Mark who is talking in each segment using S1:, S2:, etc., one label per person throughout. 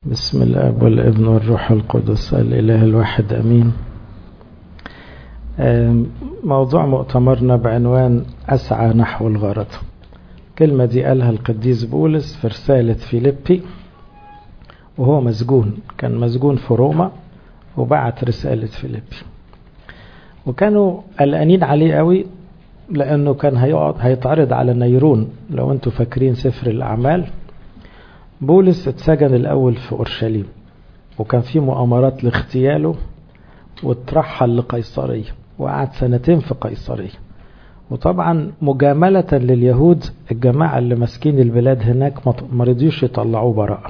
S1: بسم الاب والابن والروح القدس الاله الواحد امين. موضوع مؤتمرنا بعنوان اسعى نحو الغرض. كلمة دي قالها القديس بولس في رسالة فيليبي وهو مسجون، كان مسجون في روما وبعت رسالة فيليبي، وكانوا قلقانين عليه قوي لانه كان هيتعرض على نيرون. لو انتوا فاكرين سفر الاعمال، بولس اتسجن الأول في أورشليم وكان في مؤامرات لاغتياله، واترحل لقيصرية وقعد 2 سنين في قيصرية. وطبعا مجاملة لليهود، الجماعة اللي ماسكين البلاد هناك ما رضيوش يطلعوه براءة،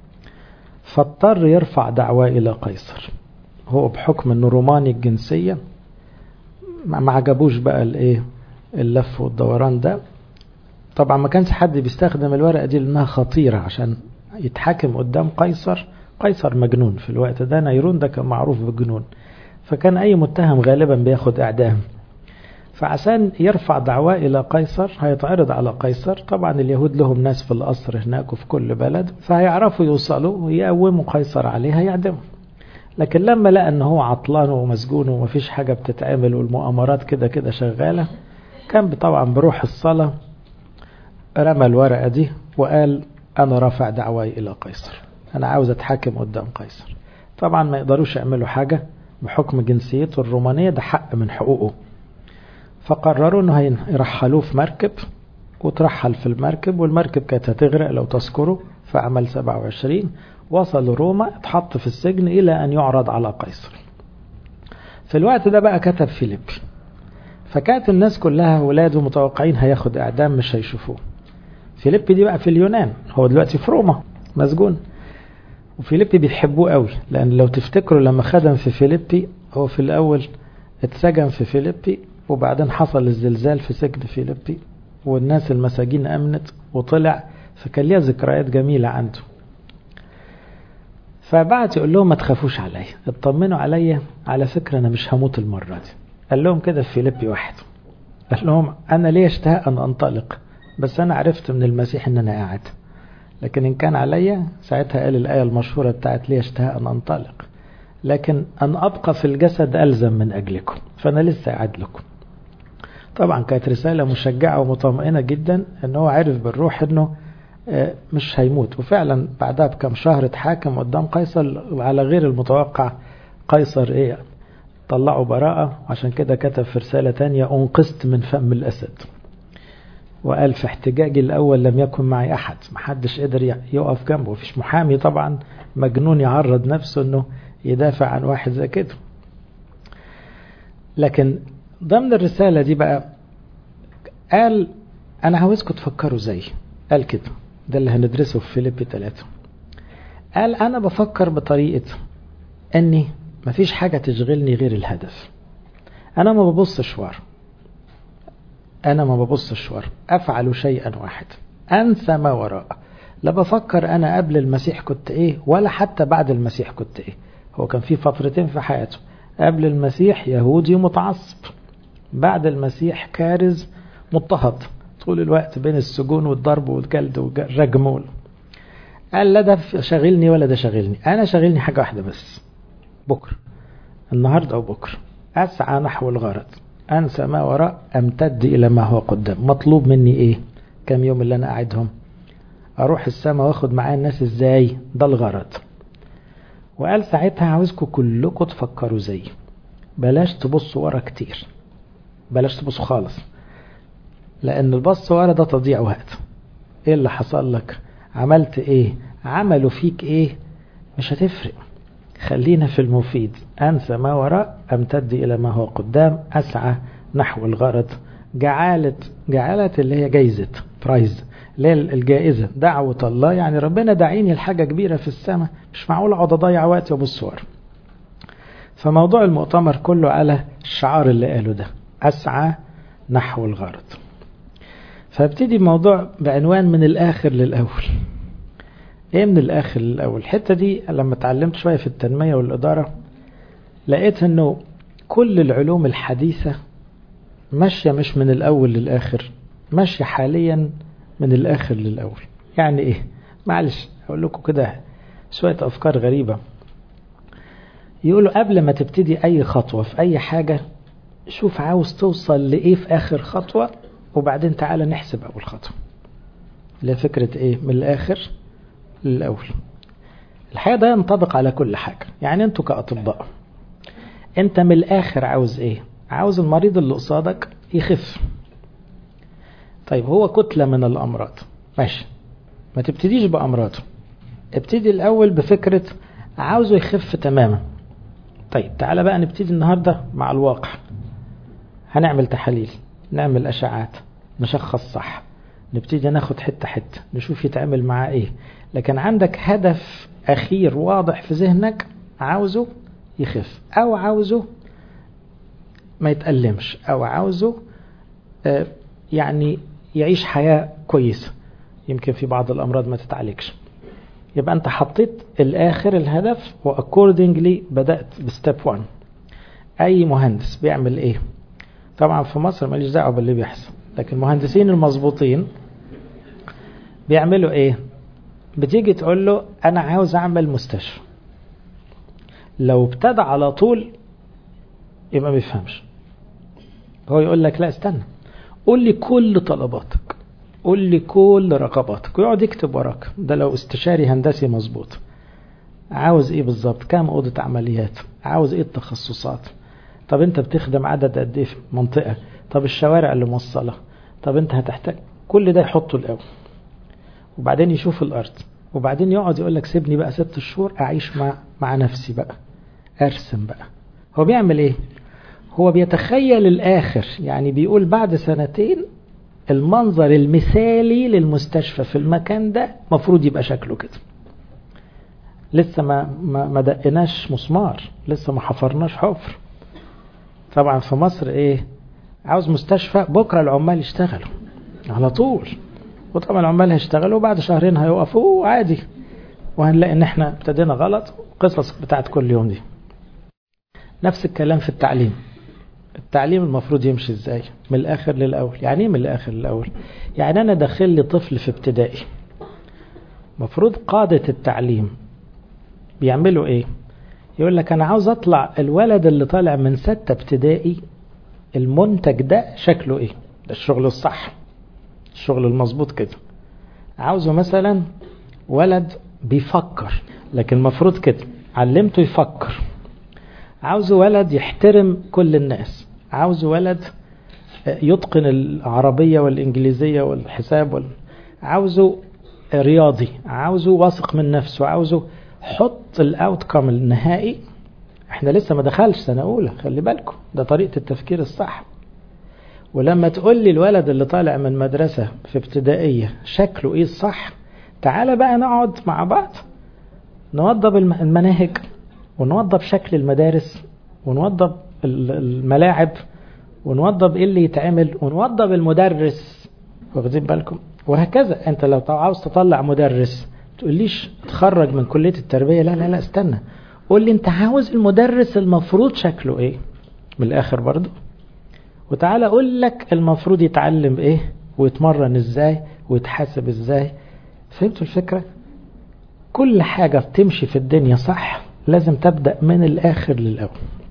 S1: فاضطر يرفع دعوى إلى قيصر. هو بحكم انه روماني الجنسية ما عجبوش بقى اللف والدوران ده. طبعا ما كانش حد بيستخدم الورقة دي لأنها خطيرة عشان يتحاكم قدام قيصر. قيصر مجنون في الوقت ده، نيرون ده كان معروف بالجنون، فكان أي متهم غالبا بياخد إعدام. فعشان يرفع دعواه إلى قيصر هيتعرض على قيصر. طبعا اليهود لهم ناس في القصر هناك وفي كل بلد، فهيعرفوا يوصلوا ويقوموا قيصر عليه هيعدموا. لكن لما لقى ان هو عطلان ومسجون ومفيش حاجة بتتعمل والمؤامرات كده كده شغالة، كان طبعا بروح الصلاة رمى الورقة دي وقال أنا رافع دعواي إلى قيصر، أنا عاوز أتحاكم قدام قيصر. طبعا ما يقدروش يعملوا حاجة بحكم جنسيته الرومانية، ده حق من حقوقه. فقرروا أنه يرحلوه في مركب، وترحل في المركب، والمركب كانت هتغرق لو تذكروا في عمل 27. وصلوا روما، اتحط في السجن إلى أن يعرض على قيصر. في الوقت ده بقى كتب فيليبي، فكانت الناس كلها ولاده متوقعين هياخد إعدام، مش هيشوفوه. فيليبي دي بقى في اليونان، هو دلوقتي في روما مسجون. وفيليبي بيحبوه قوي، لأن لو تفتكروا لما خدم في فيليبي، هو في الأول اتسجن في فيليبي وبعدين حصل الزلزال في سجن فيليبي والناس المساجين أمنت وطلع، فكان ليها ذكريات جميلة عنده. فبعت يقول لهم ما تخافوش عليا، اطمنوا عليا، على فكرة أنا مش هموت المرة دي. قال لهم كده في فيليبي 1، قال لهم أنا ليه اشتهى أن أنطلق، بس أنا عرفت من المسيح أن أنا قاعد، لكن إن كان عليا ساعتها قال الآية المشهورة بتاعت ليه اشتهى أن أنطلق، لكن أن أبقى في الجسد ألزم من أجلكم، فأنا لسه قاعد لكم. طبعا كانت رسالة مشجعة ومطمئنة جدا أنه هو عرف بالروح أنه مش هيموت. وفعلا بعدها بكم شهر اتحاكم قدام قيصر على غير المتوقع. قيصر طلعوا براءة، عشان كده كتب في رسالة تانية أنقذت من فم الأسد. وقال في احتجاجي الأول لم يكن معي أحد، محدش قدر يقف جنبه، فيش محامي طبعا مجنون يعرض نفسه أنه يدافع عن واحد زي كده. لكن ضمن الرسالة دي بقى قال أنا عاوزكم تفكروا زي، قال كده، ده اللي هندرسه في فيليبي 3. قال أنا بفكر بطريقة أني مفيش حاجة تشغلني غير الهدف. أنا ما ببصش ورا، أفعل شيئا واحد، أنسى ما وراء. لا بفكر أنا قبل المسيح كنت إيه ولا حتى بعد المسيح كنت إيه. هو كان في فترتين في حياته، قبل المسيح يهودي متعصب، بعد المسيح كارز مضطهد طول الوقت بين السجون والضرب والجلد والرجم. قال لا ده شغلني ولا ده شغلني، أنا شغلني حاجة واحدة بس، بكرة، النهاردة وبكرة، أسعى نحو الغرض، أنسى ما وراء، أمتد إلى ما هو قدام. مطلوب مني إيه؟ كم يوم اللي أنا قاعدهم؟ أروح السماء وأخد معايا الناس إزاي؟ ده الغرض. وقال ساعتها عاوزكم كلكم تفكروا زي، بلاش تبصوا ورا كتير، بلاش تبصوا خالص، لأن البص ورا ده تضيع وقت. إيه اللي حصل لك؟ عملت إيه؟ عملوا فيك إيه؟ مش هتفرق. خلينا في المفيد، أنسى ما وراء، أمتد إلى ما هو قدام، أسعى نحو الغرض. جعالة اللي هي جايزة برايز، اللي هي الجائزة، دعوة الله، يعني ربنا دعيني لحاجة كبيرة في السماء، مش معقول أقعد أضيع وقتي وأبص ورا. فموضوع المؤتمر كله على الشعار اللي قاله ده، أسعى نحو الغرض. فابتدي الموضوع بعنوان من الآخر للأول. ايه من الاخر للاول؟ الحته دي لما اتعلمت شويه في التنميه والاداره لقيت انه كل العلوم الحديثه ماشيه مش من الاول للاخر، ماشيه حاليا من الاخر للاول. يعني ايه؟ معلش اقول لكم كده شوية أفكار غريبة. يقولوا قبل ما تبتدي أي خطوة في أي حاجة شوف عاوز توصل لإيه في آخر خطوة، وبعدين تعالى نحسب أول خطوة. لفكرة إيه؟ من الآخر للأول. الحقيقة ده ينطبق على كل حاجة. يعني أنتوا كأطباء، أنت من الآخر عاوز إيه؟ عاوز المريض اللي قصادك يخف. طيب هو كتلة من الأمراض، ماشي، ما تبتديش بأمراضه، ابتدي الأول بفكرة عاوزه يخف تماما. طيب تعالى بقى نبتدي النهاردة مع الواقع. هنعمل تحاليل، نعمل أشعات، نشخص صح، نبتدي ناخد حتة حتة، نشوف يتعمل معاه إيه. لكن عندك هدف أخير واضح في ذهنك، عاوزه يخف، أو عاوزه ما يتألمش، أو عاوزه يعني يعيش حياة كويسة، يمكن في بعض الأمراض ما تتعالجش. يبقى أنت حطيت الآخر الهدف، وأكوردنجلي بدأت بستيب 1. أي مهندس بيعمل إيه؟ طبعا في مصر ماليش دعوة باللي بيحصل، لكن المهندسين المظبوطين بيعملوا إيه؟ بتيجي تقول له أنا عاوز أعمل مستشفى، لو ابتدى على طول يبقى ما بيفهمش. هو يقول لك لا استنى، قول لي كل طلباتك، قول لي كل رغباتك، ويقعد يكتب وراك. ده لو استشاري هندسي مظبوط. عاوز ايه بالظبط؟ كام اوضه عمليات؟ عاوز ايه التخصصات؟ طب انت بتخدم عدد قد ايه في منطقه؟ طب الشوارع اللي موصله؟ طب انت هتحتاج كل ده يحطه الاول، وبعدين يشوف الارض، وبعدين يقعد يقول لك سيبني بقى 6 شهور اعيش مع نفسي بقى، ارسم بقى. هو بيعمل ايه؟ هو بيتخيل الاخر. يعني بيقول بعد 2 المنظر المثالي للمستشفى في المكان ده مفروض يبقى شكله كده. لسه ما دقناش مسمار، لسه ما حفرناش حفر. طبعا في مصر ايه؟ عاوز مستشفى بكرة العمال يشتغلوا على طول، وطبعا العمال هيشتغلوا بعد 2 هيوقفوا عادي، وهنلاقي ان احنا ابتدينا غلط. قصص بتاعت كل يوم دي. نفس الكلام في التعليم. التعليم المفروض يمشي ازاي؟ من الاخر للاول. يعني ايه من الاخر للاول؟ يعني انا داخل لي طفل في ابتدائي، مفروض قادة التعليم بيعملوا ايه؟ يقول لك انا عاوز اطلع الولد اللي طالع من 6 ابتدائي المنتج ده شكله ايه؟ ده الشغل الصح، الشغل المظبوط كده. عاوزه مثلا ولد بيفكر، لكن مفروض كده علمته يفكر. عاوزه ولد يحترم كل الناس، عاوزه ولد يتقن العربية والإنجليزية والحساب عاوزه رياضي، عاوزه واثق من نفسه، عاوزه حط الاوتكم النهائي. احنا لسه ما دخلش سنة أولى، خلي بالكم، ده طريقة التفكير الصح. ولما تقول لي الولد اللي طالع من مدرسة في ابتدائية شكله ايه الصح، تعال بقى نقعد مع بعض نوضب المناهج، ونوضب شكل المدارس، ونوضب الملاعب، ونوضب ايه اللي يتعمل، ونوضب المدرس. واخدين بالكم؟ وهكذا. انت لو عاوز تطلع مدرس تقوليش تخرج من كلية التربية، لا لا لا استنى، قول لي انت عاوز المدرس المفروض شكله ايه من الاخر برضو، وتعالى اقول لك المفروض يتعلم ايه، ويتمرن ازاي، ويتحاسب ازاي. فهمتوا الفكرة؟ كل حاجة بتمشي في الدنيا صح لازم تبدأ من الاخر للاول.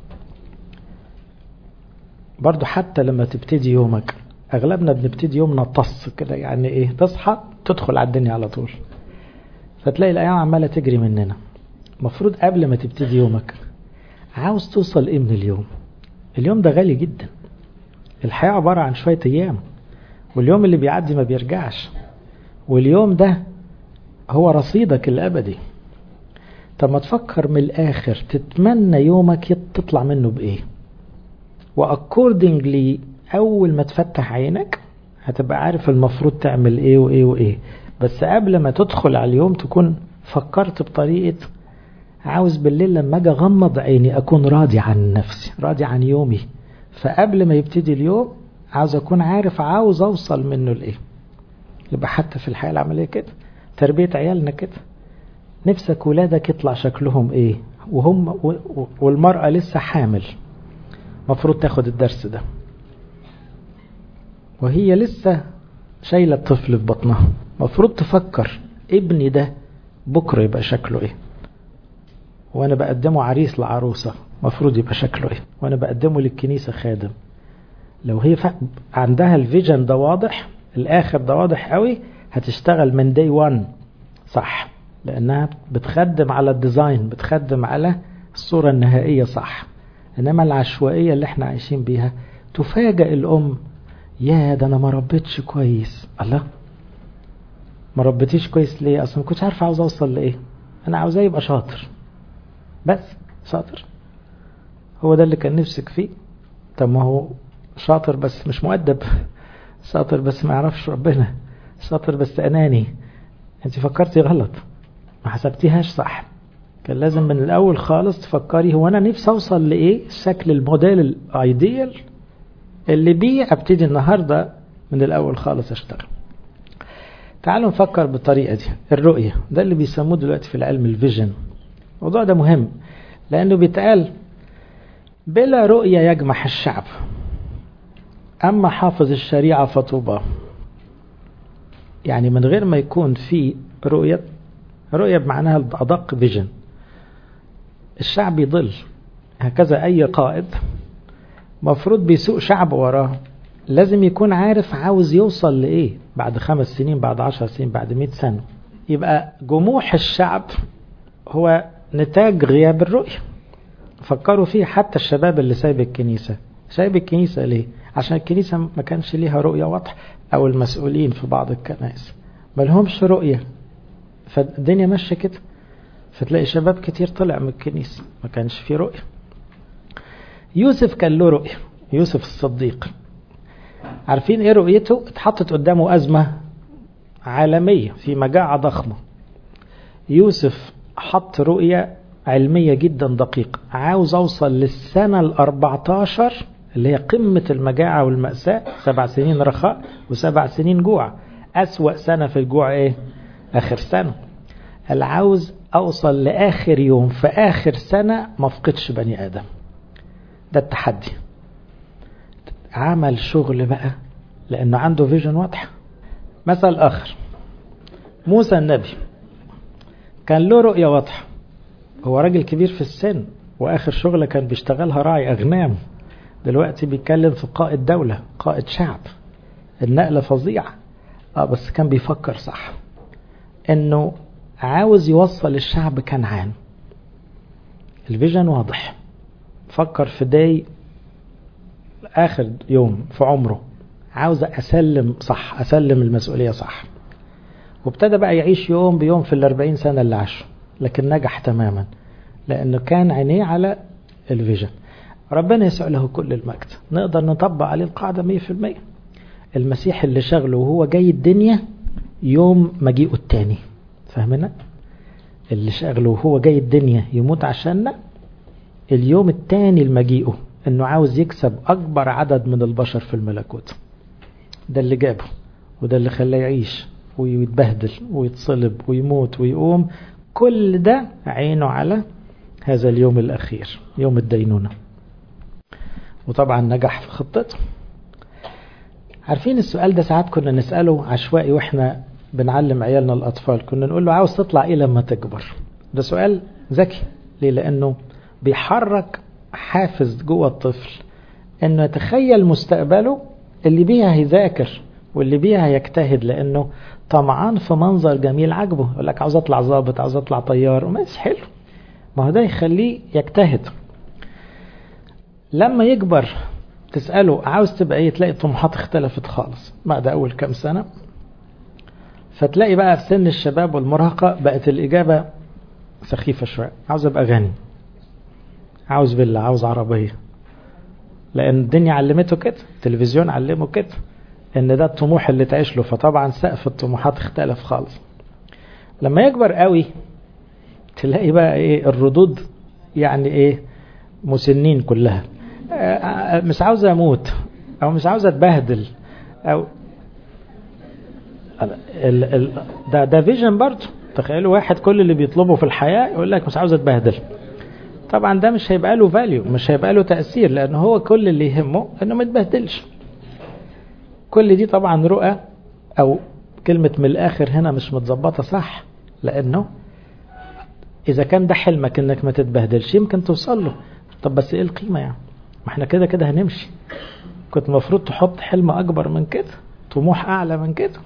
S1: برضو حتى لما تبتدي يومك، اغلبنا بنبتدي يومنا طص كده. يعني ايه؟ تصحى تدخل على الدنيا على طول، فتلاقي الايام عمالة تجري مننا. مفروض قبل ما تبتدي يومك عاوز توصل ايه من اليوم؟ اليوم ده غالي جدا، الحياة عبارة عن شوية ايام، واليوم اللي بيعدي ما بيرجعش، واليوم ده هو رصيدك الابدي. طب ما تفكر من الاخر، تتمنى يومك تطلع منه بايه، واكوردنجلي اول ما تفتح عينك هتبقى عارف المفروض تعمل ايه وايه وايه. بس قبل ما تدخل على اليوم تكون فكرت بطريقة عاوز بالليل لما اجي اغمض عيني اكون راضي عن نفسي، راضي عن يومي. فقبل ما يبتدي اليوم عاوز اكون عارف عاوز اوصل منه لايه. يبقى حتى في الحياة العملية كده، تربية عيالنا كده، نفسك ولادك يطلع شكلهم ايه وهم والمرأة لسه حامل، مفروض تاخد الدرس ده وهي لسه شايلة الطفل في بطنها. مفروض تفكر ابني ده بكرة يبقى شكله ايه. وانا بقدمه عريس لعروسة مفروض يبقى شكله ايه، وانا بقدمه للكنيسة خادم. لو هي عندها الفيجن ده واضح، الاخر ده واضح قوي، هتشتغل من داي 1 صح، لانها بتخدم على الديزاين، بتخدم على الصورة النهائية صح. انما العشوائية اللي احنا عايشين بيها تفاجئ الام، يا ده انا ما ربيتش كويس. الله، ما ربيتيش كويس ليه؟ اصلا ما كنتش عارف عاوز اوصل لايه، انا عاوزاه يبقى شاطر بس، شاطر هو ده اللي كان نفسك فيه. طب ما هو شاطر بس مش مؤدب، شاطر بس ما يعرفش ربنا، شاطر بس اناني. انت فكرتي غلط، ما حسبتيهاش صح. كان لازم من الاول خالص تفكري هو انا نفسي اوصل لايه، الشكل الموديل الايديال اللي بيه ابتدي النهارده من الاول خالص اشتغل. تعالوا نفكر بالطريقه دي. الرؤيه ده اللي بيسموه دلوقتي في العلم الفيجن. الموضوع ده مهم لانه بيتقال بلا رؤيه يجمح الشعب، اما حافظ الشريعه فطوبى. يعني من غير ما يكون في رؤيه بمعناها الادق فيجن، الشعب يضل. هكذا اي قائد مفروض بيسوق شعب وراه لازم يكون عارف عاوز يوصل لإيه بعد 5 سنين، بعد 10 سنين، بعد 100 سنة. يبقى جموح الشعب هو نتاج غياب الرؤية. فكروا فيه حتى الشباب اللي سايب الكنيسة. سايب الكنيسة ليه؟ عشان الكنيسة ما كانش ليها رؤية واضحة، أو المسؤولين في بعض الكنائس ما لهمش رؤية، فالدنيا ماشية كده. فتلاقي شباب كتير طلع من الكنيسة ما كانش فيه رؤية. يوسف كان له رؤية، يوسف الصديق. عارفين ايه رؤيته؟ اتحطت قدامه أزمة عالمية في مجاعة ضخمة. يوسف حط رؤية علمية جدا دقيقة، عاوز اوصل للسنة 14 اللي هي قمة المجاعة والمأساة، 7 سنين رخاء و7 سنين جوع. أسوأ سنة في الجوع ايه؟ آخر سنة. العاوز اوصل لآخر يوم في آخر سنة ما فقدش بني آدم. ده التحدي. عمل شغل بقى لأنه عنده فيجن واضح. مثل آخر، موسى النبي كان له رؤية واضحة. هو راجل كبير في السن، وآخر شغلة كان بيشتغلها راعي أغنام. دلوقتي بيتكلم في قائد دولة، قائد شعب. النقلة فظيعة. بس كان بيفكر صح، إنه عاوز يوصل الشعب كنعان. الفيجن واضح. فكر في داي آخر يوم في عمره، عاوز أسلم صح، أسلم المسؤولية صح. وابتدى بقى يعيش يوم بيوم في 40 سنة اللي عاشه، لكن نجح تماما لأنه كان عينيه على الفيجن. ربنا يسوع له كل المجد. نقدر نطبق عليه القاعدة 100%. المسيح اللي شغله وهو جاي الدنيا يوم مجيئه التاني، فاهمنا؟ اللي شغله وهو جاي الدنيا يموت عشاننا، اليوم التاني المجيئه انه عاوز يكسب اكبر عدد من البشر في الملكوت. ده اللي جابه، وده اللي خلاه يعيش ويتبهدل ويتصلب ويموت ويقوم. كل ده عينه على هذا اليوم الاخير، يوم الدينونة. وطبعا نجح في خطته. عارفين السؤال ده ساعات كنا نسأله عشوائي واحنا بنعلم عيالنا الاطفال، كنا نقول له عاوز تطلع ايه لما تكبر؟ ده سؤال ذكي. ليه؟ لانه بيحرك حافز جوه الطفل انه يتخيل مستقبله اللي بيها هيذاكر واللي بيها هيجتهد، لانه طمعان في منظر جميل عجبه. يقول لك عاوز اطلع ضابط، عاوز اطلع طيار، ماشي حلو، ما هو ده يخليه يجتهد. لما يكبر تسأله عاوز تبقى ايه، تلاقي طموحات اختلفت خالص بعد اول كام سنة. فتلاقي بقى في سن الشباب والمراهقة بقت الإجابة سخيفة شوية. عاوز ابقى غني، عاوز فيلا، عاوز عربية، لأن الدنيا علمته كده، التلفزيون علمه كده إن ده الطموح اللي تعيش له. فطبعا سقف الطموحات اختلف خالص. لما يكبر قوي تلاقي بقى إيه الردود، يعني إيه، مسنين كلها. مش عاوز أموت، أو مش عاوز أتبهدل، أو ده فيجن برضه. تخيلوا واحد كل اللي بيطلبه في الحياة يقول لك مش عاوز أتبهدل. طبعا ده مش هيبقى له فاليو، مش هيبقى له تأثير، لأنه هو كل اللي يهمه أنه ما يتبهدلش. كل دي طبعا رؤى، أو كلمة من الآخر هنا مش متظبطة صح، لأنه إذا كان ده حلمك إنك ما تتبهدلش يمكن توصل له. طب بس إيه القيمة يعني؟ ما احنا كده كده هنمشي. كنت مفروض تحط حلم أكبر من كده، طموح أعلى من كده.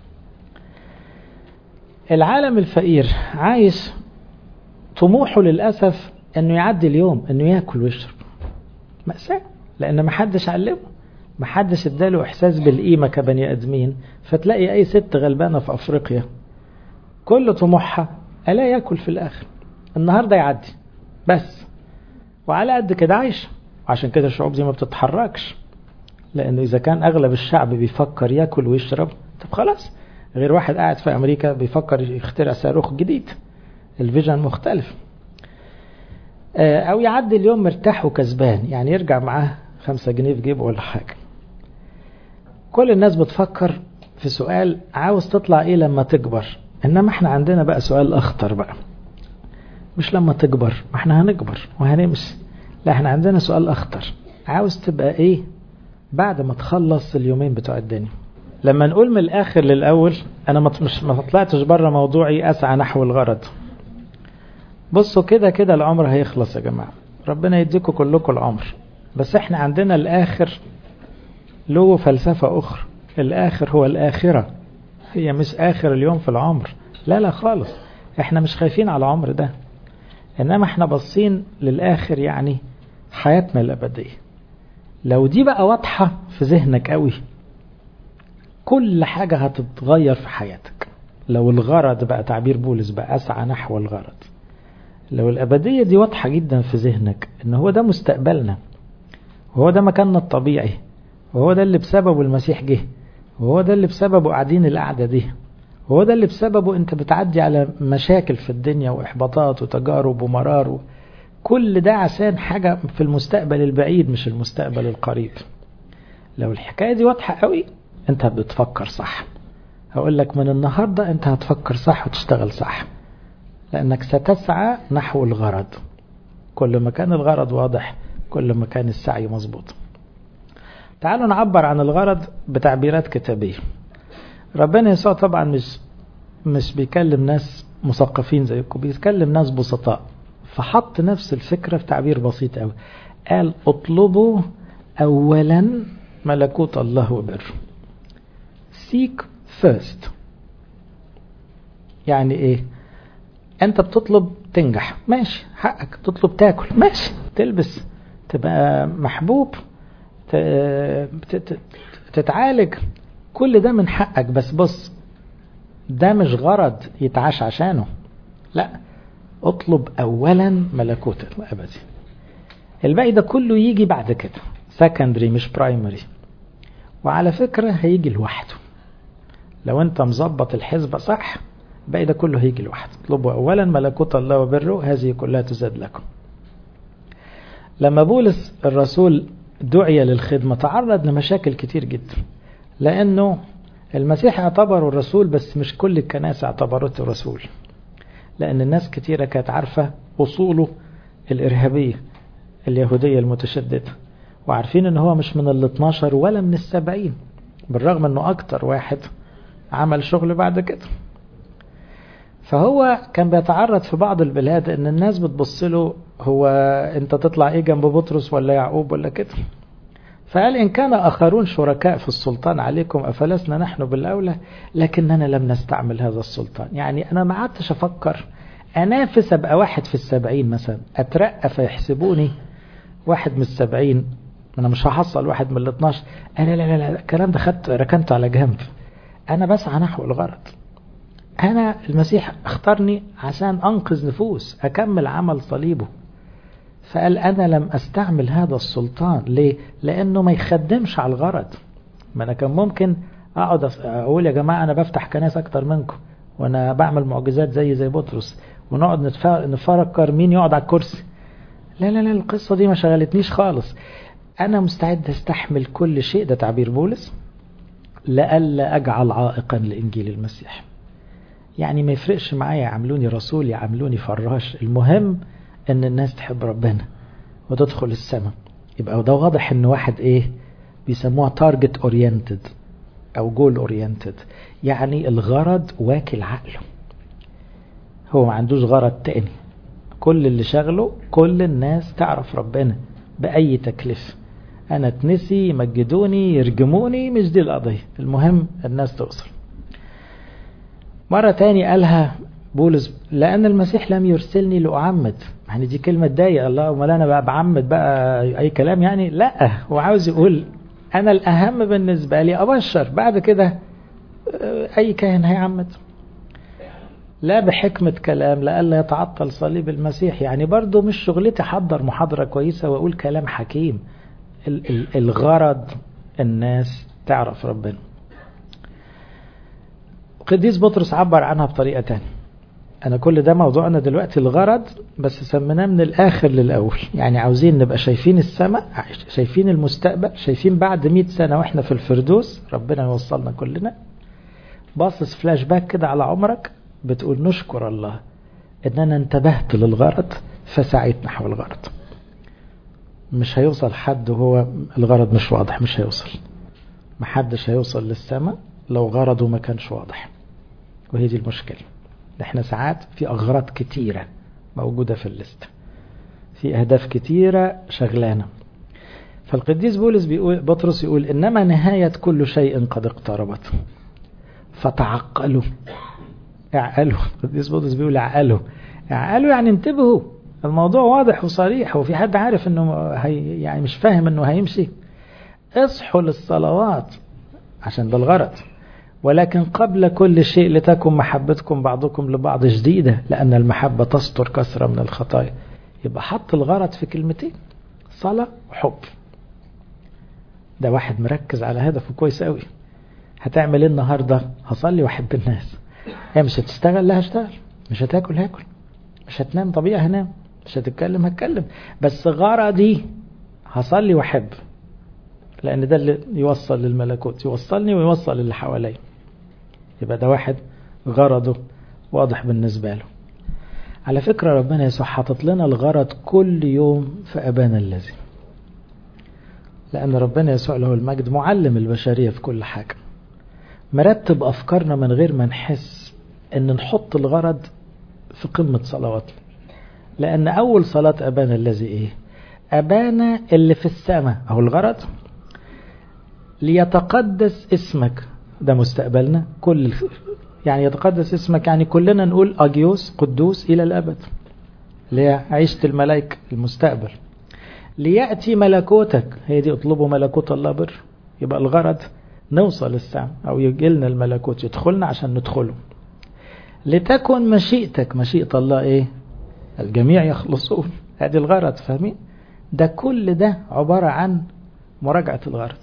S1: العالم الفقير عايش طموحه للأسف أنه يعدي اليوم، أنه يأكل ويشرب. مأساة، لأن محدش علمه، محدش اداله إحساس بالقيمة كبني أدمين. فتلاقي أي ست غلبانة في أفريقيا كل طموحها ألا يأكل في الآخر، النهاردة يعدي بس، وعلى قد كده عايش. عشان كده الشعوب دي ما بتتحركش، لأنه إذا كان أغلب الشعب بيفكر يأكل ويشرب، طب خلاص. غير واحد قاعد في أمريكا بيفكر يخترع صاروخ جديد، الفيجن مختلف. أو يعدي اليوم مرتاح وكسبان، يعني يرجع معاه 5 جنيه في جيبه ولا حاجة. كل الناس بتفكر في سؤال عاوز تطلع إيه لما تكبر، إنما إحنا عندنا بقى سؤال أخطر بقى، مش لما تكبر، ما إحنا هنكبر وهنمشي. لا، إحنا عندنا سؤال أخطر، عاوز تبقى إيه بعد ما تخلص اليومين بتوع الدنيا. لما نقول من الآخر للأول، أنا ما طلعتش بره موضوعي أسعى نحو الغرض. بصوا كده كده العمر هيخلص يا جماعة، ربنا يديكم كلكم العمر، بس احنا عندنا الآخر له فلسفة أخرى. الآخر هو الآخرة، هي مش آخر اليوم في العمر. لا لا خالص، احنا مش خايفين على العمر ده، إنما احنا باصين للآخر، يعني حياتنا الأبدية. لو دي بقى واضحة في ذهنك قوي، كل حاجة هتتغير في حياتك. لو الغرض بقى، تعبير بولس بقى، أسعى نحو الغرض. لو الأبدية دي واضحة جدا في ذهنك، إن هو ده مستقبلنا، وهو ده مكاننا الطبيعي، وهو ده اللي بسببه المسيح جه، وهو ده اللي بسببه قاعدين القعدة دي، وهو ده اللي بسببه أنت بتعدي على مشاكل في الدنيا وإحباطات وتجارب ومرار كل ده عشان حاجة في المستقبل البعيد مش المستقبل القريب. لو الحكاية دي واضحة قوي، أنت بتفكر صح. هقول لك من النهاردة أنت هتفكر صح وتشتغل صح، لأنك ستسعى نحو الغرض. كل ما كان الغرض واضح، كل ما كان السعي مظبوط. تعالوا نعبر عن الغرض بتعبيرات كتابية. ربنا يسوع طبعا مش بيكلم ناس مثقفين زيكم، بيتكلم ناس بسطاء، فحط نفس الفكرة في تعبير بسيط قوي. قال اطلبوا أولا ملكوت الله وبره. seek first. يعني ايه؟ انت بتطلب تنجح، ماشي، حقك. تطلب تاكل، ماشي، تلبس، تبقى محبوب، تتعالج، كل ده من حقك. بس بص، ده مش غرض يتعاش عشانه، لا، اطلب اولا ملكوت الابدي. الباقي ده كله يجي بعد كده، secondary مش primary. وعلى فكرة هيجي لوحده لو انت مظبط الحسبة صح. الباقي ده كله هيجي لوحده. اطلبوا اولا ملكوت الله وبره، هذه كلها تزاد لكم. لما بولس الرسول دعي للخدمة تعرض لمشاكل كتير جدا، لأنه المسيح اعتبره الرسول، بس مش كل الكنائس اعتبرته رسول، لأن الناس كتيرة كانت عارفة أصوله الإرهابية اليهودية المتشددة، وعارفين أنه هو مش من 12 ولا من 70، بالرغم أنه أكتر واحد عمل شغل بعد كده. فهو كان بيتعرض في بعض البلاد أن الناس بتبصله، هو أنت تطلع إيه جنب بطرس ولا يعقوب ولا كده. فقال إن كان آخرون شركاء في السلطان عليكم أفلسنا نحن بالأولى، لكننا لم نستعمل هذا السلطان. يعني أنا ما عدتش أفكر أنافس أبقى واحد في 70 مثلا، أترقى فيحسبوني واحد من 70، أنا مش هحصل واحد من 12. أنا لا الكلام ده ركنته على جنب. أنا بسعى نحو الغرض. أنا المسيح اختارني عشان أنقذ نفوس، أكمل عمل صليبه. فقال أنا لم أستعمل هذا السلطان. ليه؟ لأنه ما يخدمش على الغرض. ما أنا كان ممكن أقعد أقول يا جماعة أنا بفتح كنائس أكتر منكم، وأنا بعمل معجزات زي بطرس، ونقعد نفكر مين يقعد على الكرسي. لا القصة دي ما شغلتنيش خالص. أنا مستعد أستحمل كل شيء، ده تعبير بولس، لألا أجعل عائقا لإنجيل المسيح. يعني ما يفرقش معايا يعملوني رسول يعملوني فراش، المهم ان الناس تحب ربنا وتدخل السماء. يبقى ده واضح ان واحد ايه بيسموها تارجت اورينتد او جول اورينتد، يعني الغرض واكل عقله، هو ما عندوش غرض تاني. كل اللي شغله كل الناس تعرف ربنا بأي تكلفة. أنا اتنسي يمجدوني يرجموني مش دي القضية، المهم الناس توصل. مرة تاني قالها بولس لأن المسيح لم يرسلني لأعمد. يعني دي كلمة تضايق الله، امال أنا بقى بعمد بقى أي كلام يعني؟ لا، هو عاوز يقول أنا الأهم بالنسبة لي أبشر، بعد كده أي كاهن هيعمد. لا بحكمة كلام لألا يتعطل صليب المسيح. يعني برضو مش شغلتي أحضر محاضرة كويسة وأقول كلام حكيم، الغرض الناس تعرف ربنا. قديس بطرس عبر عنها بطريقة تانية. أنا كل ده موضوعنا دلوقتي الغرض، بس سميناه من الآخر للأول. يعني عاوزين نبقى شايفين السماء، شايفين المستقبل، شايفين بعد 100 سنة وإحنا في الفردوس ربنا يوصلنا كلنا. باصص فلاش باك كده على عمرك، بتقول نشكر الله إن أنا انتبهت للغرض فسعيت نحو الغرض. مش هيوصل حد وهو الغرض مش واضح، مش هيوصل. محدش هيوصل للسماء لو غرضه ما كانش واضح، وهي دي المشكلة. احنا ساعات في أغراض كتيرة موجودة في الليست، في أهداف كتيرة شغلانة. فالقديس بطرس يقول إنما نهاية كل شيء قد اقتربت فتعقلوا. اعقلوا. القديس بطرس بيقول اعقلوا. اعقلوا يعني انتبهوا، الموضوع واضح وصريح، وفي حد عارف انه يعني مش فاهم انه هيمشي. اصحوا للصلوات عشان ده الغرض. ولكن قبل كل شيء لتكن محبتكم بعضكم لبعض شديدة لأن المحبة تستر كثرة من الخطايا. يبقى حط الغرض في كلمتين، صلاة وحب. ده واحد مركز على هدفه كويس قوي. هتعمل ايه النهاردة؟ هصلي واحب الناس. هي مش هتشتغل؟ لا هشتغل. مش هتاكل؟ هاكل. مش هتنام؟ طبيعي هنام. مش هتتكلم؟ هتكلم. بس غرضي هصلي واحب، لأن ده اللي يوصل للملكوت، يوصلني ويوصل اللي حوالي. يبقى ده واحد غرضه واضح بالنسبة له. على فكرة ربنا يسوع حاطط لنا الغرض كل يوم في أبانا الذي، لأن ربنا يسوع له المجد معلم البشرية في كل حاجة، مرتب أفكارنا من غير ما نحس أن نحط الغرض في قمة صلواتنا. لأن أول صلاة أبانا الذي إيه؟ أبانا اللي في السماء، أو الغرض ليتقدس اسمك. ده مستقبلنا كل يعني يتقدس اسمك، يعني كلنا نقول أجيوس قدوس إلى الأبد، اللي هي عيشة الملائكة المستقبل. ليأتي ملكوتك، هي دي اطلبوا ملكوت الله بر. يبقى الغرض نوصل السماء أو يجيلنا الملكوت يدخلنا عشان ندخله. لتكن مشيئتك، مشيئة الله إيه؟ الجميع يخلصون. هذه الغرض، فاهمين؟ ده كل ده عبارة عن مراجعة الغرض.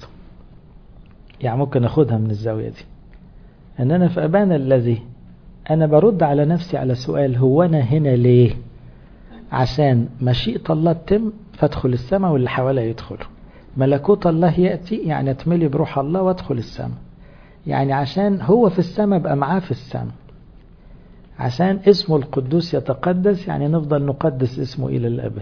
S1: يعني ممكن أخدها من الزاوية دي، أن أنا في أبانا الذي أنا برد على نفسي على سؤال: هو أنا هنا ليه؟ عشان مشيئة الله تتم فادخل السماء واللي حوالي يدخلوا. ملكوت الله يأتي يعني اتملي بروح الله وادخل السماء. يعني عشان هو في السماء بقى معاه في السماء. عشان اسمه القدوس يتقدس يعني نفضل نقدس اسمه إلى الأبد.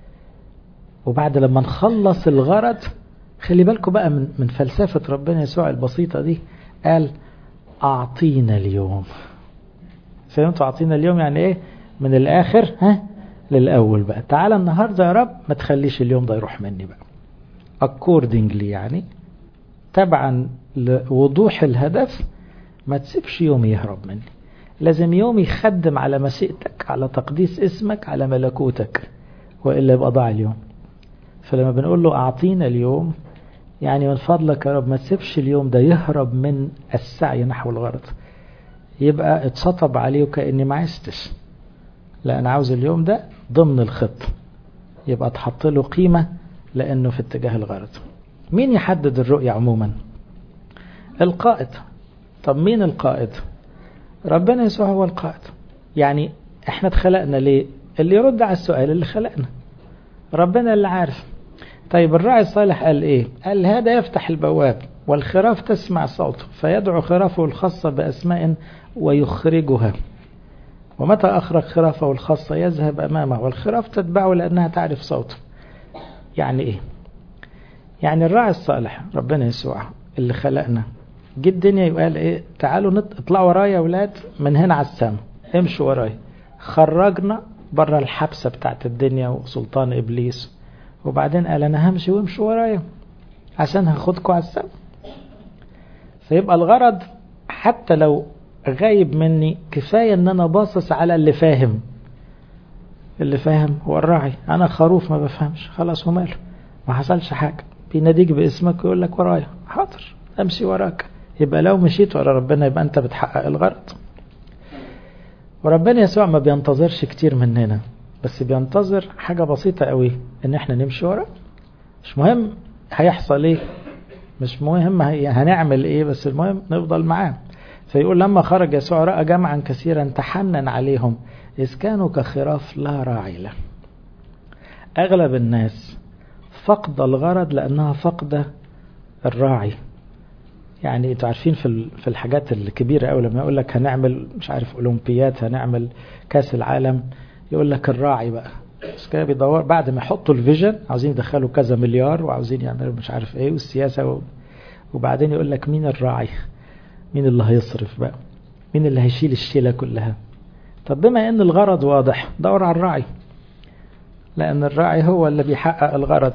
S1: وبعد لما نخلص الغرض، خلي بالكم بقى من فلسفة ربنا يسوع البسيطة دي، قال أعطينا اليوم. فهمتوا أعطينا اليوم يعني إيه؟ من الآخر للأول بقى. تعالى النهاردة يا رب ما تخليش اليوم ده يروح مني بقى. accordingly يعني تبعا لوضوح الهدف، ما تسيبش يومي يهرب مني. لازم يومي يخدم على مشيئتك، على تقديس اسمك، على ملكوتك، وإلا يبقى ضاع اليوم. فلما بنقول له أعطينا اليوم، يعني من فضلك يا رب ما تسيبش اليوم ده يهرب من السعي نحو الغرض، يبقى اتسطب عليه وكأني ما عشتش. لا، أنا عاوز اليوم ده ضمن الخط، يبقى تحط له قيمة لأنه في اتجاه الغرض. مين يحدد الرؤية عموما؟ القائد. طب مين القائد؟ ربنا يسوع هو القائد. يعني احنا اتخلقنا ليه؟ اللي يرد على السؤال اللي خلقنا، ربنا اللي عارف. طيب الراعي الصالح قال ايه؟ قال هذا يفتح البواب والخراف تسمع صوته فيدعو خرافه الخاصة بأسماء ويخرجها، ومتى أخرج خرافه الخاصة يذهب أمامه والخراف تتبعه لأنها تعرف صوته. يعني ايه؟ يعني الراعي الصالح ربنا يسوع اللي خلقنا جه الدنيا يقال ايه؟ تعالوا اطلعوا ورايا يا اولاد من هنا على السماء، امشوا ورايا. خرجنا بره الحبسة بتاعت الدنيا وسلطان إبليس، وبعدين قال أنا همشي وامشوا ورايا عشان هاخدكوا على السما. فيبقى الغرض حتى لو غايب مني كفاية ان انا باصص على اللي فاهم. اللي فاهم هو الراعي، انا خروف ما بفهمش، خلاص وماله، ما حصلش حاجة، بيناديك باسمك ويقول لك ورايا، حاضر امشي وراك. يبقى لو مشيت ورا ربنا يبقى انت بتحقق الغرض. وربنا يسوع ما بينتظرش كتير مننا، بس بينتظر حاجة بسيطة قوي، ان احنا نمشي وراه. مش مهم هيحصل ايه، مش مهم هنعمل ايه، بس المهم نفضل معاه. فيقول لما خرج يسوع رأى جمعا كثيرا تحنن عليهم إذ كانوا كخراف لا راعي له. أغلب الناس فقد الغرض لأنها فقد الراعي. يعني انتوا عارفين في الحاجات الكبيرة أو لما يقول لك هنعمل مش عارف أولمبيات، هنعمل كاس العالم، يقول لك الراعي بقى بس كده بيدور بعد ما يحطوا الفيجن، عاوزين يدخلوا كذا مليار وعاوزين يعملوا مش عارف ايه والسياسة وبعدين يقول لك مين الراعي، مين اللي هيصرف بقى، مين اللي هيشيل الشيلة كلها. طب بما ان الغرض واضح دور على الراعي، لان الراعي هو اللي بيحقق الغرض.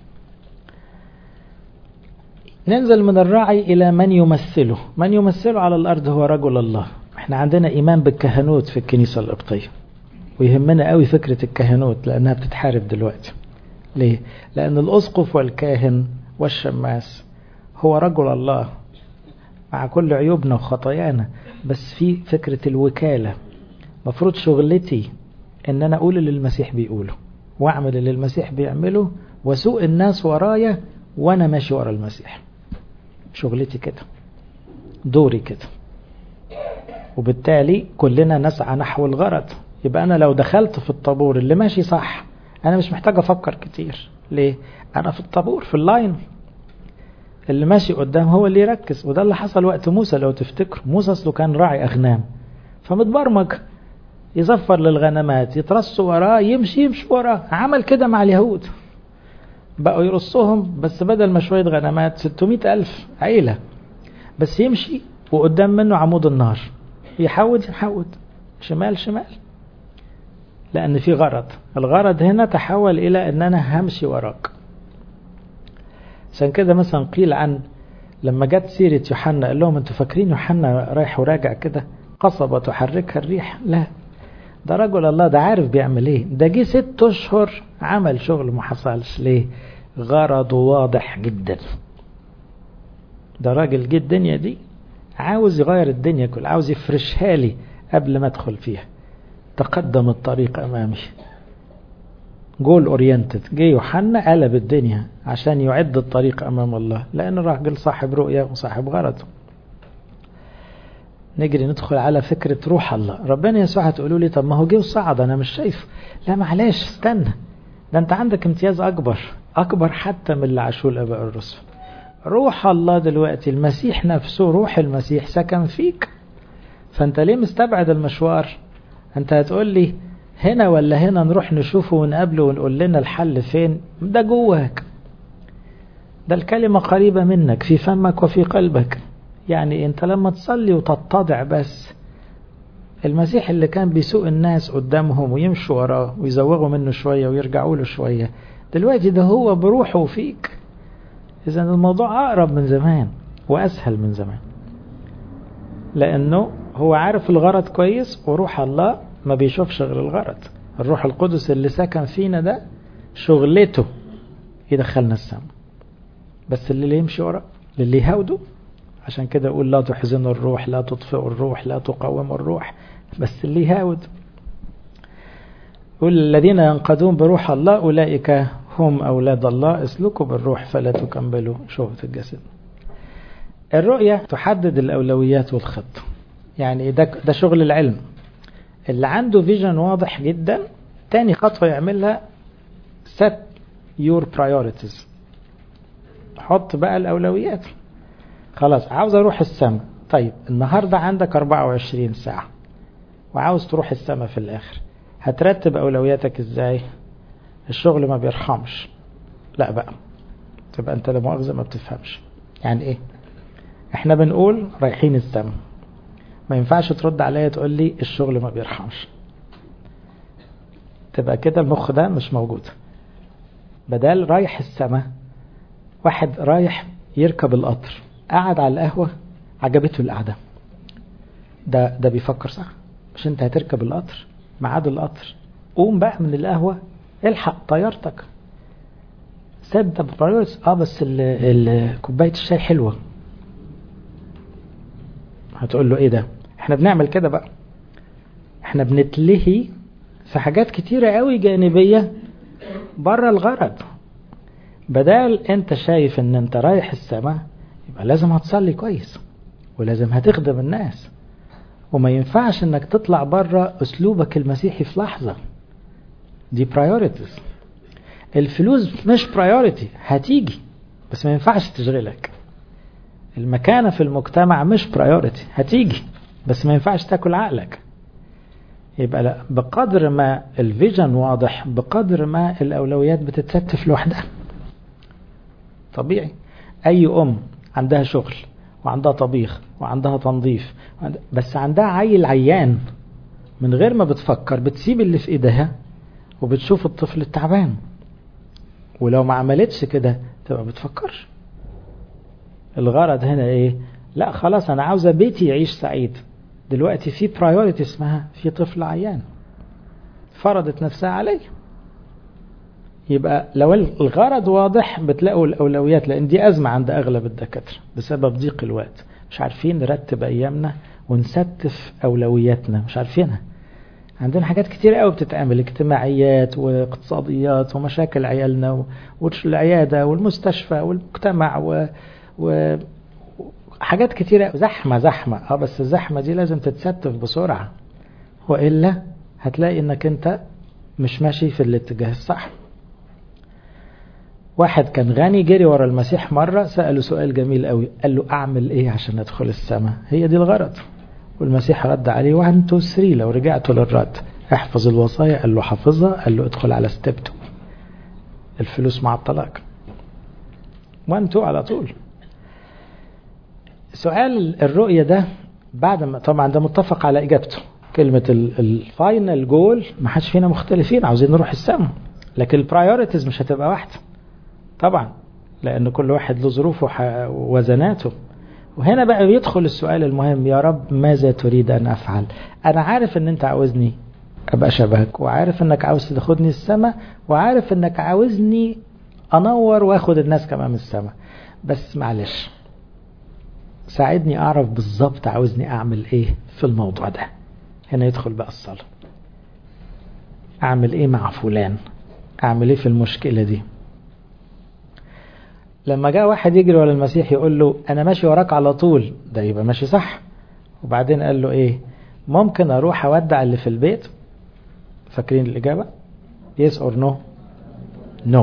S1: ننزل من الراعي الى من يمثله. من يمثله على الارض هو رجل الله. احنا عندنا ايمان بالكهنوت في الكنيسة القبطية، ويهمنا قوي فكرة الكهنوت لانها بتتحارب دلوقتي. ليه؟ لان الاسقف والكاهن والشماس هو رجل الله مع كل عيوبنا وخطايانا، بس في فكرة الوكالة. مفروض شغلتي ان انا اقول اللي المسيح بيقوله واعمل اللي المسيح بيعمله واسوق الناس ورايا وانا ماشي ورا المسيح. شغلتي كده، دوري كده، وبالتالي كلنا نسعى نحو الغرض. يبقى انا لو دخلت في الطابور اللي ماشي صح انا مش محتاج افكر كتير. ليه؟ انا في الطابور في اللاين، اللي ماشي قدام هو اللي يركز. وده اللي حصل وقت موسى. لو تفتكر موسى اصله كان راعي أغنام، فمتبرمج يزفر للغنمات، يترصوا وراه، يمشي وراه. عمل كده مع اليهود، بقوا يرصهم، بس بدل ما شوية غنمات 600,000 عيلة، بس يمشي وقدام منه عمود النار، يحود شمال شمال، لأن في غرض. الغرض هنا تحول إلى أن أنا همشي وراك. عشان كده مثلا قيل عن لما جت سيرة يوحنا قال لهم انتوا فاكرين يوحنا رايح وراجع كده قصبة تحركها الريح؟ لا، ده رجل الله، ده عارف بيعمل ايه. ده جه 6 أشهر عمل شغل ما حصلش. ليه؟ غرضه واضح جدا. ده راجل جه الدنيا دي عاوز يغير الدنيا كلها، عاوز يفرشها لي قبل ما ادخل فيها. تقدم الطريق امامي، جول اورينتد. جه يوحنا قلب الدنيا عشان يعد الطريق امام الله، لان الراجل صاحب رؤية وصاحب غرض. نجري ندخل على فكرة روح الله. ربنا يسوع هتقولوا لي طب ما هو جه وصعد انا مش شايف. لا معلش استنى، ده انت عندك امتياز اكبر حتى من اللي عاشوه الاباء الرسل. روح الله دلوقتي، المسيح نفسه، روح المسيح سكن فيك. فانت ليه مستبعد المشوار؟ انت هتقول لي هنا ولا هنا نروح نشوفه ونقابله ونقول لنا الحل فين؟ ده جواك، ده الكلمة قريبة منك في فمك وفي قلبك. يعني انت لما تصلي وتتضع بس، المسيح اللي كان بيسوق الناس قدامهم ويمشوا وراه ويزوغوا منه شوية ويرجعوا له شوية، دلوقتي ده هو بروحه فيك. إذن الموضوع أقرب من زمان وأسهل من زمان، لأنه هو عارف الغرض كويس، وروح الله ما بيشوفش غير الغرض. الروح القدس اللي سكن فينا ده شغلته يدخلنا السماء، بس اللي يمشي وراه، اللي يهوده. عشان كده أقول لا تحزنوا الروح، لا تطفئوا الروح، لا تقاوموا الروح، بس اللي يهود. قل الذين ينقضون بروح الله أولئك هم أولاد الله، اسلكوا بالروح فلا تكملوا شهوة الجسد. الرؤية تحدد الأولويات والخطة. يعني ده شغل العلم. اللي عنده فيجن واضح جدا، تاني خطوة يعملها set your priorities. حط بقى الأولويات. خلاص عاوز أروح السماء، طيب النهاردة عندك 24 ساعة وعاوز تروح السماء في الآخر، هترتب أولوياتك إزاي؟ الشغل ما بيرحمش. لا بقى، تبقى أنت لمؤاخذة ما بتفهمش. يعني إيه؟ إحنا بنقول رايحين السماء، ما ينفعش ترد عليا تقول لي الشغل ما بيرحمش. تبقى كده المخ ده مش موجود. بدل رايح السماء، واحد رايح يركب القطر، قعد على القهوة عجبته القعدة، ده بيفكر صح. مش انت هتركب القطر، ميعاد القطر، قوم بقى من القهوة، الحق طيارتك، سد برايوس. بس كوباية الشاي حلوة. هتقول له ايه ده؟ احنا بنعمل كده بقى، احنا بنتلهي في حاجات كتيرة قوي جانبية بره الغرض. بدل انت شايف ان انت رايح السماء، يبقى لازم هتصلي كويس، ولازم هتخدم الناس، وما ينفعش انك تطلع بره اسلوبك المسيحي في لحظة. دي priorities. الفلوس مش priority، هتيجي بس ما ينفعش تشغلك. المكانة في المجتمع مش priority، هتيجي بس ما ينفعش تاكل عقلك. يبقى لا، بقدر ما الفيجن واضح بقدر ما الأولويات بتتستف لوحدها. طبيعي أي عندها شغل وعندها طبيخ وعندها تنظيف، بس عندها عيل عيان، من غير ما بتفكر بتسيب اللي في ايدها وبتشوف الطفل التعبان. ولو ما عملتش كده تبقى بتفكرش. الغرض هنا ايه؟ لا خلاص انا عاوزة بيتي يعيش سعيد. دلوقتي في برايورتي اسمها في طفل عيان، فرضت نفسها عليه. يبقى لو الغرض واضح بتلاقوا الأولويات، لأن دي أزمة عند أغلب الدكاترة بسبب ضيق الوقت. مش عارفين نرتب أيامنا ونستف أولوياتنا، مش عارفينها. عندنا حاجات كتير قوي بتتعمل، اجتماعيات واقتصاديات ومشاكل عيالنا والعيادة والمستشفى والمجتمع وحاجات كتير، زحمة. بس الزحمة دي لازم تتستف بسرعة، وإلا هتلاقي انك انت مش ماشي في الاتجاه الصح. واحد كان غني جري ورا المسيح مرة، سأله سؤال جميل قوي، قال له أعمل إيه عشان أدخل السماء؟ هي دي الغرض. والمسيح رد عليه 1 2 3. لو رجعتوا للرد، احفظ الوصايا، قال له حافظها، قال له ادخل على ستيب 2، الفلوس مع الطلاق. 1 2 على طول. سؤال الرؤية ده بعد ما طبعا ده متفق على إجابته، كلمة الفاينل جول ما حدش فينا مختلفين، عاوزين نروح السماء، لكن البرايورتيز مش هتبقى واحدة طبعا، لأن كل واحد له ظروفه ووزناته. وهنا بقى بيدخل السؤال المهم، يا رب ماذا تريد أن أفعل؟ أنا عارف أن أنت عاوزني أبقى شبهك، وعارف أنك عاوز تاخدني السماء، وعارف أنك عاوزني أنور وأخد الناس كمان السماء، بس معلش ساعدني أعرف بالظبط عاوزني أعمل إيه في الموضوع ده. هنا يدخل بقى الصلاة. أعمل إيه مع فلان؟ أعمل إيه في المشكلة دي؟ لما جاء واحد يجري ورا المسيح يقول له أنا ماشي وراك على طول، ده يبقى ماشي صح. وبعدين قال له إيه؟ ممكن أروح أودع اللي في البيت؟ فاكرين الإجابة؟ yes or no؟ no.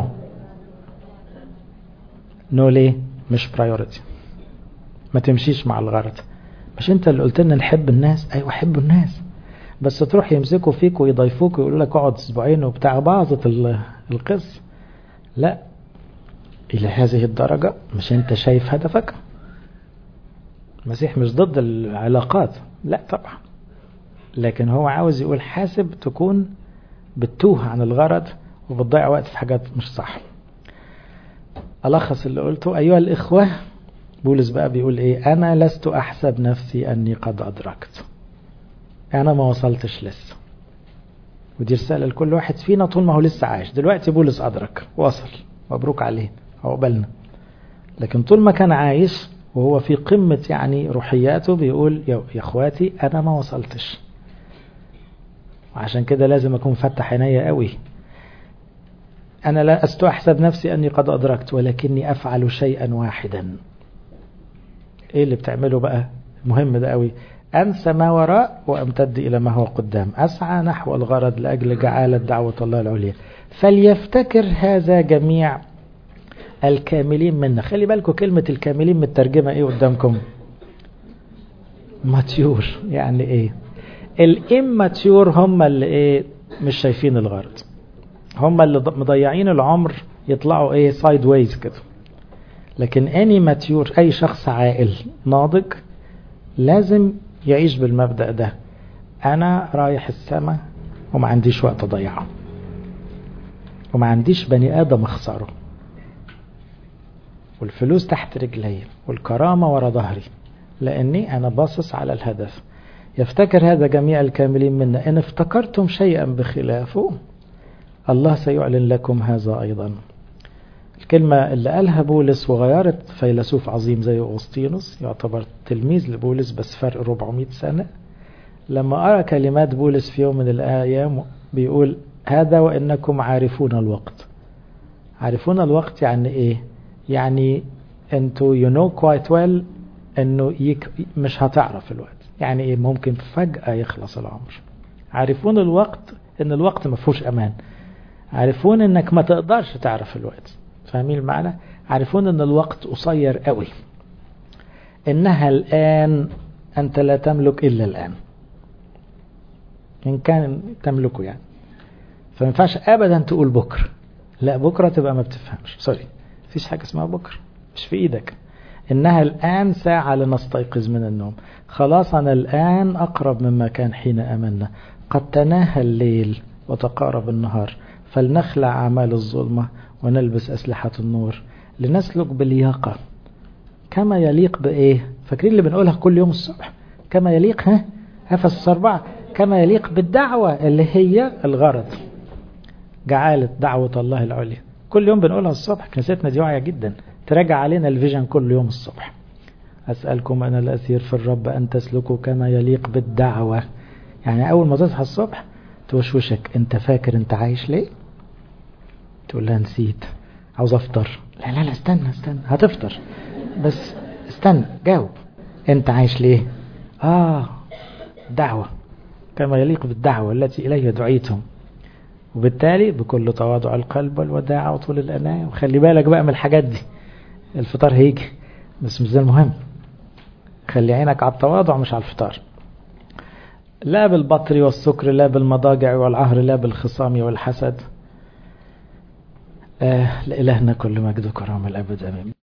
S1: no ليه؟ مش priority، ما تمشيش مع الغرض. مش أنت اللي قلت لنا نحب الناس؟ أيوة حبوا الناس، بس تروح يمسكوا فيك ويضيفوك ويقولوا لك اقعد اسبوعين وبتاع، باظت القصة. لا، إلى هذه الدرجة مش أنت شايف هدفك؟ المسيح مش ضد العلاقات، لا طبعا، لكن هو عاوز يقول حاسب تكون بتوه عن الغرض وبتضيع وقت في حاجات مش صح. ألخص اللي قلته أيها الإخوة، بولس بقى بيقول إيه؟ أنا لست أحسب نفسي أني قد أدركت، أنا ما وصلتش لسه. ودي رسالة لكل واحد فينا طول ما هو لسه عايش. دلوقتي بولس أدرك، وصل، مبروك عليه، عقبالنا. لكن طول ما كان عايش وهو في قمة يعني روحياته بيقول يا اخواتي أنا ما وصلتش، وعشان كده لازم أكون فتح عينيا قوي. أنا لا أستحسب نفسي أني قد أدركت، ولكني أفعل شيئا واحدا. إيه اللي بتعمله بقى؟ مهم ده قوي. أنسى ما وراء وأمتد إلى ما هو قدام، أسعى نحو الغرض لأجل جعالة دعوة الله العليا. فليفتكر هذا جميع الكاملين منا. خلي بالكم كلمة الكاملين مترجمة إيه قدامكم؟ ماتيور. يعني إيه؟ الإماتيور هم اللي إيه؟ مش شايفين الغرض، هم اللي مضيعين العمر، يطلعوا إيه؟ سايد ويز كده. لكن أني ماتيور، أي شخص عاقل ناضج لازم يعيش بالمبدأ ده، أنا رايح السماء وما عنديش وقت أضيعه. وما عنديش بني آدم اخسره، والفلوس تحت رجلي والكرامة ورا ظهري، لأني أنا باصص على الهدف. يفتكر هذا جميع الكاملين منا، إن افتكرتم شيئا بخلافه الله سيعلن لكم هذا أيضا. الكلمة اللي قالها بولس وغيرت فيلسوف عظيم زي أغسطينوس، يعتبر تلميذ لبولس بس فرق 400 سنة، لما قرأ كلمات بولس في يوم من الأيام بيقول هذا وإنكم عارفون الوقت. عارفون الوقت يعني إيه؟ يعني أنتوا you know quite well أنه مش هتعرف الوقت. يعني إيه؟ ممكن فجأة يخلص العمر. عارفون الوقت، إن الوقت ما فيهوش أمان. عارفون إنك ما تقدرش تعرف الوقت. فاهمين المعنى؟ عارفون إن الوقت قصير قوي، إنها الآن أنت لا تملك إلا الآن، إن كان تملكه يعني. فما ينفعش أبدا تقول بكرة، لا بكرة تبقى ما بتفهمش، سوري، مفيش حاجة اسمها بكرة، مش في إيدك. إنها الآن ساعة لنستيقظ من النوم. خلاص أنا الآن أقرب مما كان حين أمنا، قد تناهى الليل وتقارب النهار، فلنخلع أعمال الظلمة ونلبس أسلحة النور، لنسلك باليقظة كما يليق بإيه؟ فاكرين اللي بنقولها كل يوم الصبح؟ كما يليق أفسس 4، كما يليق بالدعوة اللي هي الغرض، جعالة دعوة الله العليا. كل يوم بنقولها الصبح، كنيستنا دي واعية جدا، تراجع علينا الفيجن كل يوم الصبح. أسألكم أنا الأسير في الرب أن تسلكوا كما يليق بالدعوة. يعني أول ما تصحى الصبح توشوشك، أنت فاكر أنت عايش ليه؟ تقول لها نسيت، عاوز أفطر. لا لا لا استنى هتفطر، بس استنى جاوب، أنت عايش ليه؟ دعوة كما يليق بالدعوة التي إليها دعيتم، وبالتالي بكل تواضع القلب والوداعة وطول الأناة. وخلي بالك بقى من الحاجات دي، الفطار هيجي بس مش ده المهم، خلي عينك على التواضع مش على الفطار. لا بالبطر والسكر، لا بالمضاجع والعهر، لا بالخصام والحسد. لإلهنا كل مجد وكرامة الأبد آمين.